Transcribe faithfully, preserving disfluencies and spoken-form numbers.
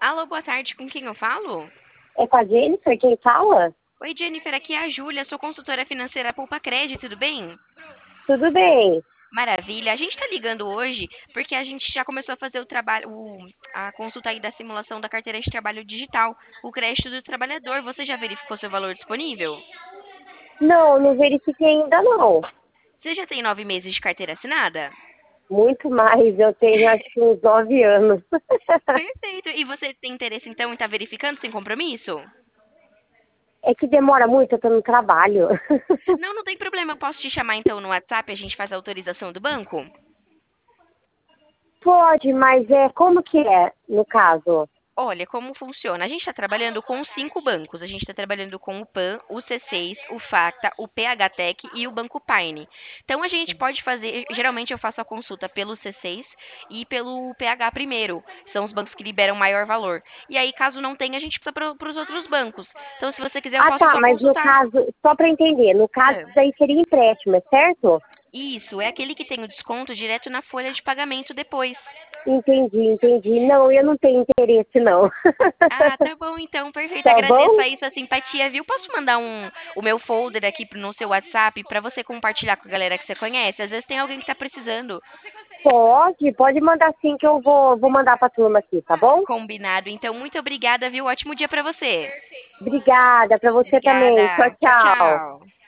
Alô, boa tarde, com quem eu falo? É com a Jennifer quem fala? Oi, Jennifer, aqui é a Júlia, sou consultora financeira Poupa Crédito, tudo bem? Tudo bem? Maravilha. A gente está ligando hoje porque a gente já começou a fazer o trabalho, o- a consulta aí da simulação da carteira de trabalho digital, o crédito do trabalhador. Você já verificou seu valor disponível? Não, não verifiquei ainda não. Você já tem nove meses de carteira assinada? Muito mais, eu tenho acho que uns nove anos. Perfeito. E você tem interesse então em estar verificando sem compromisso? É que demora muito, eu tô no trabalho. Não, não tem problema. Eu posso te chamar então no WhatsApp, e a gente faz a autorização do banco? Pode, mas é como que é, no caso? Olha, como funciona? A gente está trabalhando com cinco bancos. A gente está trabalhando com o PAN, o C seis, o Facta, o P H Tech e o Banco Paine. Então, a gente pode fazer... Geralmente, eu faço a consulta pelo C seis e pelo P H primeiro. São os bancos que liberam maior valor. E aí, caso não tenha, a gente precisa para os outros bancos. Então, se você quiser, eu Ah, posso tá, só mas no consultar. caso, só para entender, no caso É. isso daí seria empréstimo, é certo? Isso, é aquele que tem o desconto direto na folha de pagamento depois. Entendi, entendi. Não, eu não tenho interesse não. Ah, tá bom então, perfeito. Tá Agradeço bom? aí sua simpatia, viu? Posso mandar um, o meu folder aqui pro- no seu WhatsApp pra você compartilhar com a galera que você conhece? Às vezes tem alguém que tá precisando. Pode, pode mandar sim que eu vou, vou mandar pra turma aqui, tá bom? Combinado. Então, muito obrigada, viu? Ótimo dia pra você. Obrigada, pra você também. Tchau, Obrigada. Tchau, tchau. tchau.